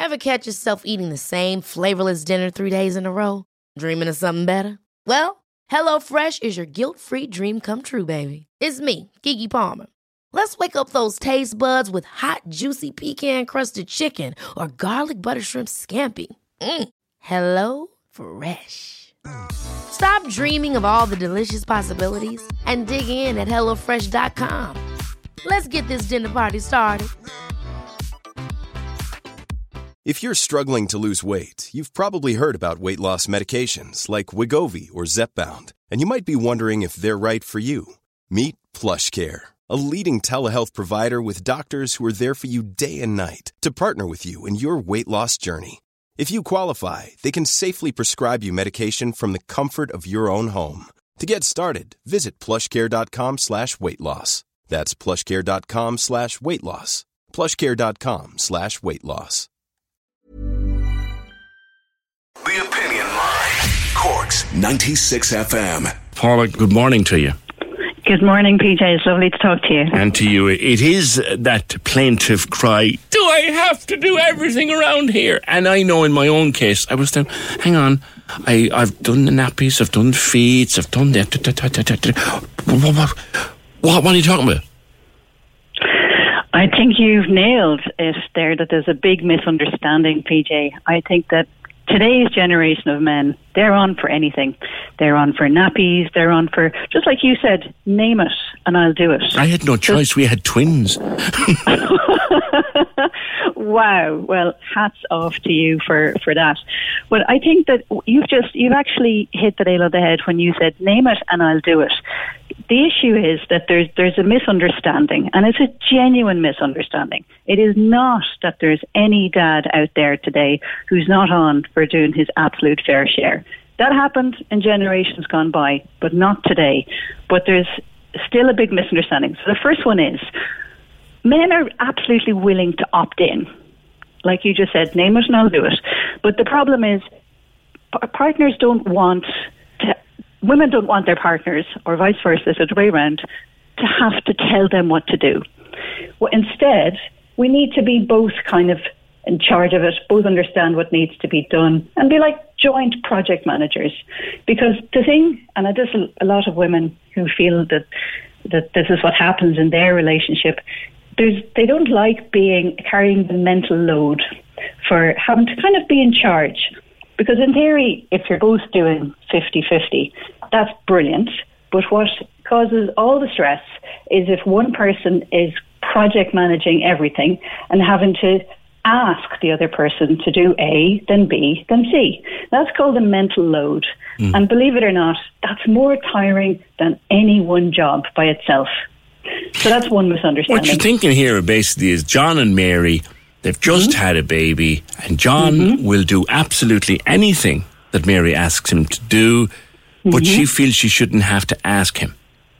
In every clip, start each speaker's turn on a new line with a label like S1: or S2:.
S1: Ever catch yourself eating the same flavorless dinner 3 days in a row? Dreaming of something better? Well, HelloFresh is your guilt-free dream come true, baby. It's me, Keke Palmer. Let's wake up those taste buds with hot, juicy pecan-crusted chicken or garlic butter shrimp scampi. Hello Fresh. Stop dreaming of all the delicious possibilities and dig in at HelloFresh.com. Let's get this dinner party started.
S2: If you're struggling to lose weight, you've probably heard about weight loss medications like Wegovy or Zepbound, and you might be wondering if they're right for you. Meet PlushCare, a leading telehealth provider with doctors who are there for you day and night to partner with you in your weight loss journey. If you qualify, they can safely prescribe you medication from the comfort of your own home. To get started, visit plushcare.com/weightloss. That's plushcare.com/weightloss. plushcare.com/weightloss.
S3: The Opinion Line. Cork's 96 FM.
S4: Paula, good morning to you.
S5: Good morning, PJ. It's lovely to talk to you.
S4: And to you. It is that plaintive cry, do I have to do everything around here? And I know in my own case, I was down, hang on, I've done the nappies, I've done the feeds, I've done that. What are you talking about?
S5: I think you've nailed it there, that there's a big misunderstanding, PJ. I think that today's generation of men, they're on for anything. They're on for nappies, they're on for, just like you said, name it and I'll do it.
S4: I had no choice, we had twins.
S5: Wow, well, hats off to you for that. Well, I think that you've actually hit the nail on the head when you said name it and I'll do it. The issue is that there's a misunderstanding, and it's a genuine misunderstanding. It is not that there's any dad out there today who's not on for doing his absolute fair share. That happened in generations gone by, but not today. But there's still a big misunderstanding. So the first one is, men are absolutely willing to opt in. Like you just said, name it and I'll do it. But the problem is, partners don't want to, women don't want their partners, or vice versa, so the way around, to have to tell them what to do. Well, instead, we need to be both kind of in charge of it, both understand what needs to be done, and be like joint project managers. Because the thing, and there's a lot of women who feel that this is what happens in their relationship, they don't like carrying the mental load for having to kind of be in charge. Because in theory, if you're both doing 50-50, that's brilliant. But what causes all the stress is if one person is project managing everything and having to ask the other person to do A, then B, then C. That's called a mental load. And believe it or not, that's more tiring than any one job by itself. So that's one misunderstanding.
S4: What you're thinking here basically is John and Mary, they've just had a baby, and John will do absolutely anything that Mary asks him to do, but she feels she shouldn't have to ask him.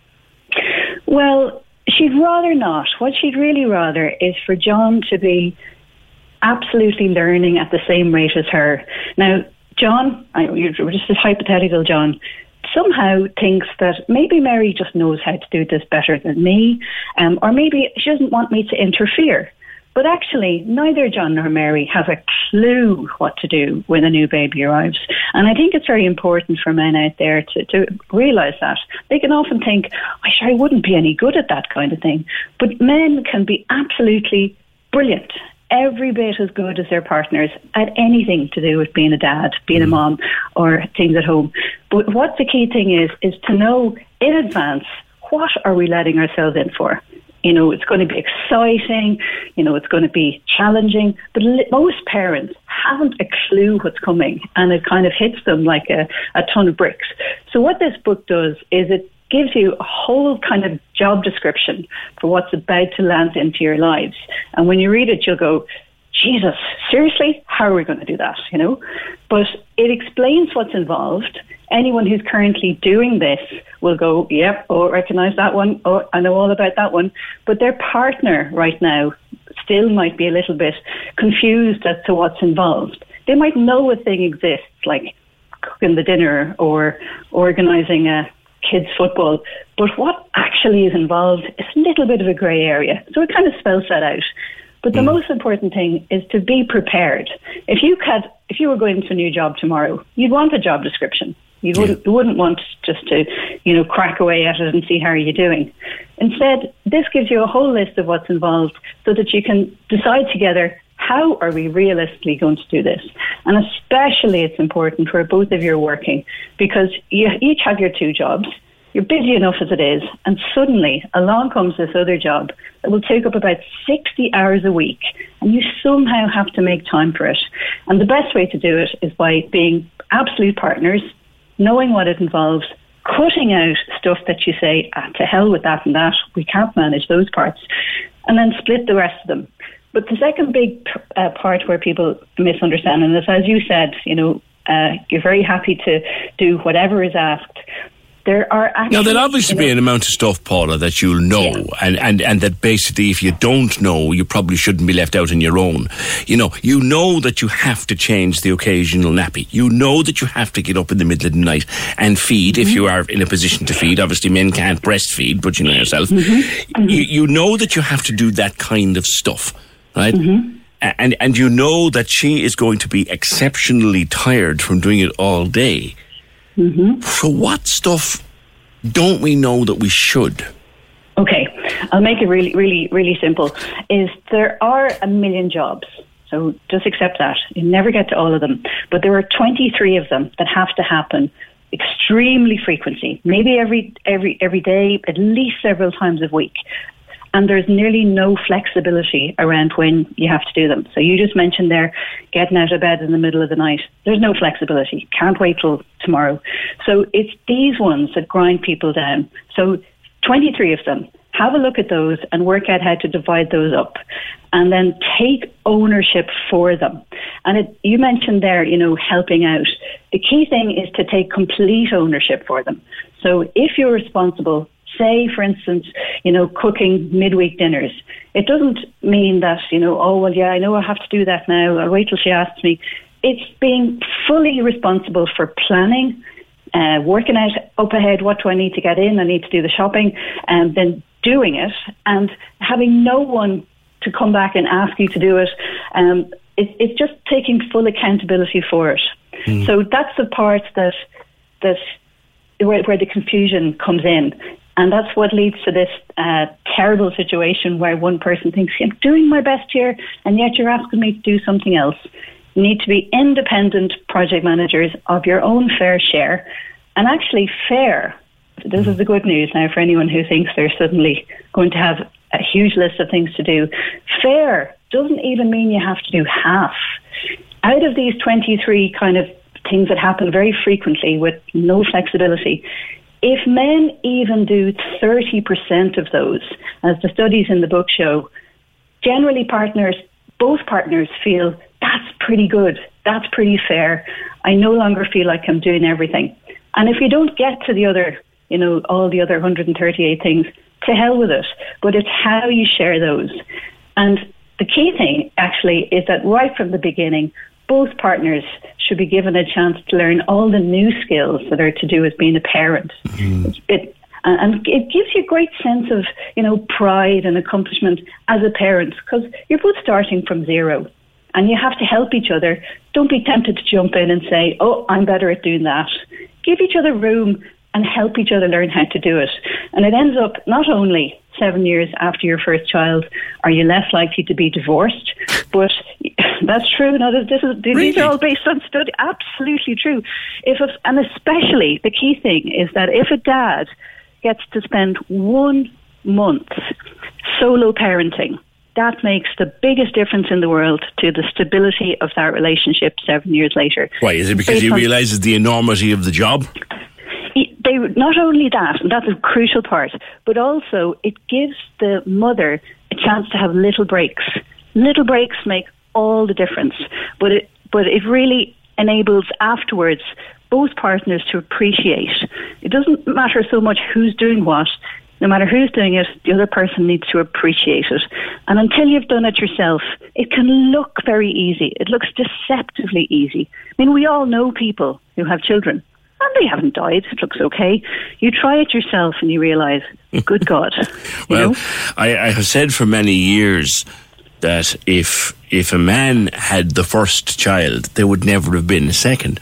S5: Well, she'd rather not. What she'd really rather is for John to be absolutely learning at the same rate as her. Now, John, just a hypothetical John, somehow thinks that maybe Mary just knows how to do this better than me, or maybe she doesn't want me to interfere. But actually, neither John nor Mary have a clue what to do when a new baby arrives. And I think it's very important for men out there to realise that. They can often think, I wouldn't be any good at that kind of thing. But men can be absolutely brilliant, every bit as good as their partners at anything to do with being a dad, being a mom, or things at home. But what the key thing is to know in advance, what are we letting ourselves in for? You know, it's going to be exciting, it's going to be challenging, but most parents haven't a clue what's coming, and it kind of hits them like a ton of bricks. So what this book does is it gives you a whole kind of job description for what's about to land into your lives. And when you read it, you'll go, Jesus, seriously? How are we going to do that? But it explains what's involved. Anyone who's currently doing this will go, yep, recognise that one. Oh, I know all about that one. But their partner right now still might be a little bit confused as to what's involved. They might know a thing exists, like cooking the dinner or organising a kids' football. But what actually is involved is a little bit of a grey area. So it kind of spells that out. But the most important thing is to be prepared. If you were going to a new job tomorrow, you'd want a job description. You wouldn't want just to, crack away at it and see how you're doing. Instead, this gives you a whole list of what's involved so that you can decide together, how are we realistically going to do this? And especially it's important where both of you are working, because you each have your 2 jobs. You're busy enough as it is, and suddenly along comes this other job that will take up about 60 hours a week, and you somehow have to make time for it. And the best way to do it is by being absolute partners, knowing what it involves, cutting out stuff that you say, to hell with that and that, we can't manage those parts, and then split the rest of them. But the second big part where people misunderstand, and as you said, you're very happy to do whatever is asked. There are actually...
S4: Now, there'll obviously be an amount of stuff, Paula, that you'll know, and that basically, if you don't know, you probably shouldn't be left out on your own. You know that you have to change the occasional nappy. You know that you have to get up in the middle of the night and feed, if you are in a position to feed. Obviously, men can't breastfeed, but you know yourself. You know that you have to do that kind of stuff, right? And you know that she is going to be exceptionally tired from doing it all day. So what stuff don't we know that we should?
S5: Okay, I'll make it really, really, really simple. There are a million jobs, so just accept that. You never get to all of them, but there are 23 of them that have to happen extremely frequently, maybe every day, at least several times a week. And there's nearly no flexibility around when you have to do them. So you just mentioned there, getting out of bed in the middle of the night. There's no flexibility. Can't wait till tomorrow. So it's these ones that grind people down. So 23 of them. Have a look at those and work out how to divide those up. And then take ownership for them. And you mentioned there, helping out. The key thing is to take complete ownership for them. So if you're responsible, say, for instance, cooking midweek dinners. It doesn't mean that, I know I have to do that now. I'll wait till she asks me. It's being fully responsible for planning, working out up ahead, what do I need to get in? I need to do the shopping, and then doing it, and having no one to come back and ask you to do it. It's just taking full accountability for it. So that's the part that where the confusion comes in. And that's what leads to this terrible situation where one person thinks, I'm doing my best here, and yet you're asking me to do something else. You need to be independent project managers of your own fair share. And actually fair, this is the good news now for anyone who thinks they're suddenly going to have a huge list of things to do. Fair doesn't even mean you have to do half. Out of these 23 kind of things that happen very frequently with no flexibility, if men even do 30% of those, as the studies in the book show, generally both partners feel that's pretty good, that's pretty fair. I no longer feel like I'm doing everything. And if you don't get to the other, all the other 138 things, to hell with it. But it's how you share those. And the key thing actually is that right from the beginning, both partners should be given a chance to learn all the new skills that are to do with being a parent. And it gives you a great sense of, pride and accomplishment as a parent, because you're both starting from zero and you have to help each other. Don't be tempted to jump in and say, oh, I'm better at doing that. Give each other room and help each other learn how to do it. And it ends up not only 7 years after your first child are you less likely to be divorced, but that's true. Now, these are all based on study. Absolutely true. And especially the key thing is that if a dad gets to spend 1 month solo parenting, that makes the biggest difference in the world to the stability of that relationship 7 years later.
S4: Why? Is it because he realises the enormity of the job?
S5: Not only that, and that's a crucial part, but also it gives the mother a chance to have little breaks. Little breaks make all the difference, but it really enables afterwards both partners to appreciate. It doesn't matter so much who's doing what. No matter who's doing it, the other person needs to appreciate it. And until you've done it yourself, it can look very easy. It looks deceptively easy. I mean, we all know people who have children, and they haven't died. It looks okay. You try it yourself and you realise, good God.
S4: Well, I have said for many years that if a man had the first child, there would never have been a second.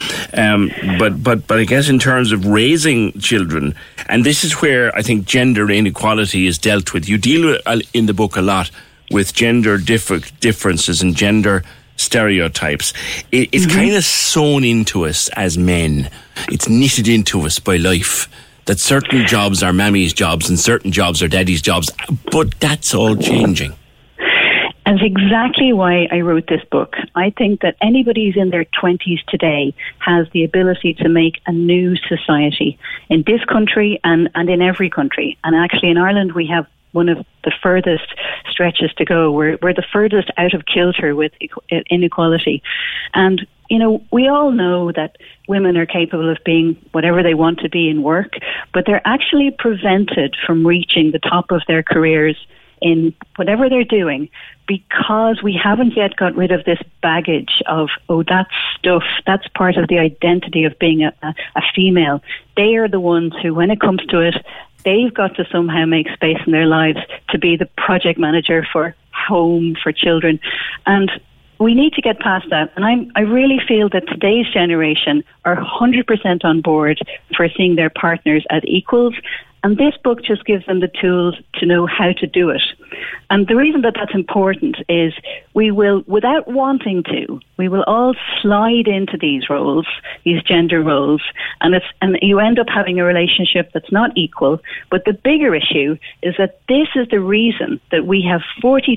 S4: But I guess in terms of raising children, and this is where I think gender inequality is dealt with. You deal in the book a lot with gender differences and gender stereotypes. It's kind of sewn into us as men. It's knitted into us by life that certain jobs are mammy's jobs and certain jobs are daddy's jobs. But that's all changing.
S5: That's exactly why I wrote this book. I think that anybody who's in their 20s today has the ability to make a new society in this country and in every country. And actually in Ireland we have one of the furthest stretches to go. We're the furthest out of kilter with inequality. And, you know, we all know that women are capable of being whatever they want to be in work, but they're actually prevented from reaching the top of their careers in whatever they're doing because we haven't yet got rid of this baggage of, that's stuff, that's part of the identity of being a female. They are the ones who, when it comes to it, they've got to somehow make space in their lives to be the project manager for home, for children. And we need to get past that. And I really feel that today's generation are 100% on board for seeing their partners as equals. And this book just gives them the tools to know how to do it. And the reason that that's important is we will, without wanting to, we will all slide into these roles, these gender roles, and you end up having a relationship that's not equal. But the bigger issue is that this is the reason that we have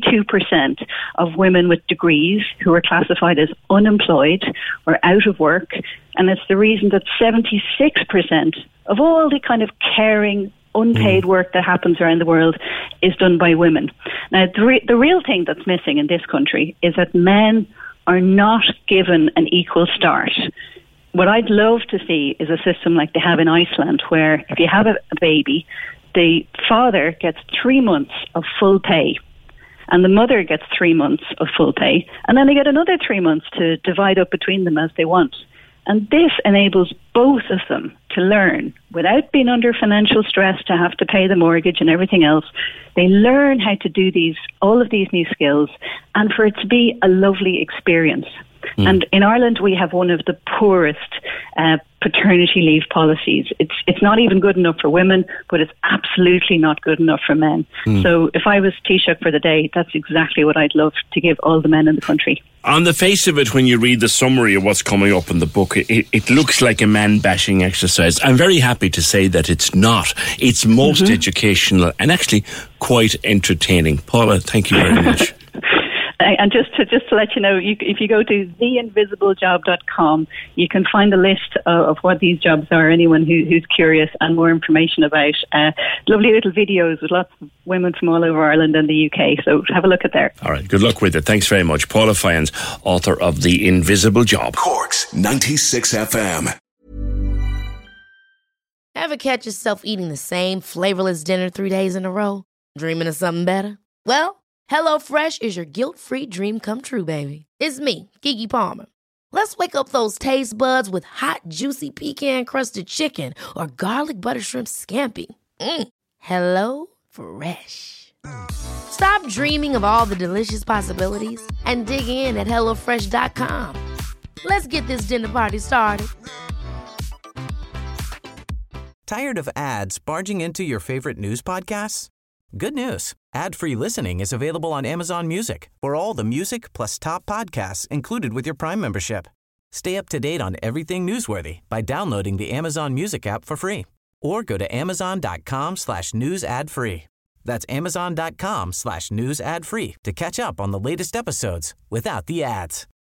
S5: 42% of women with degrees who are classified as unemployed or out of work. And it's the reason that 76% of all the kind of caring, unpaid work that happens around the world is done by women. Now, the real thing that's missing in this country is that men are not given an equal start. What I'd love to see is a system like they have in Iceland, where if you have a baby, the father gets 3 months of full pay and the mother gets 3 months of full pay, and then they get another 3 months to divide up between them as they want. And this enables both of them to learn without being under financial stress to have to pay the mortgage and everything else. They learn how to do all of these new skills, and for it to be a lovely experience. And in Ireland, we have one of the poorest paternity leave policies. It's not even good enough for women, but it's absolutely not good enough for men. So if I was Taoiseach for the day, that's exactly what I'd love to give all the men in the country.
S4: On the face of it, when you read the summary of what's coming up in the book, it looks like a man-bashing exercise. I'm very happy to say that it's not. It's most educational and actually quite entertaining. Paula, thank you very much.
S5: And just to let you know, if you go to theinvisiblejob.com, you can find a list of what these jobs are, anyone who's curious, and more information about lovely little videos with lots of women from all over Ireland and the UK. So have a look at there.
S4: All right, good luck with it. Thanks very much. Paula Fyans, author of The Invisible Job.
S3: Cork's 96 FM.
S1: Ever catch yourself eating the same flavorless dinner 3 days in a row? Dreaming of something better? Well, HelloFresh is your guilt-free dream come true, baby. It's me, Keke Palmer. Let's wake up those taste buds with hot, juicy pecan-crusted chicken or garlic butter shrimp scampi. Hello Fresh. Stop dreaming of all the delicious possibilities and dig in at HelloFresh.com. Let's get this dinner party started.
S6: Tired of ads barging into your favorite news podcasts? Good news. Ad-free listening is available on Amazon Music for all the music plus top podcasts included with your Prime membership. Stay up to date on everything newsworthy by downloading the Amazon Music app for free or go to amazon.com/news ad free. That's amazon.com/news ad free to catch up on the latest episodes without the ads.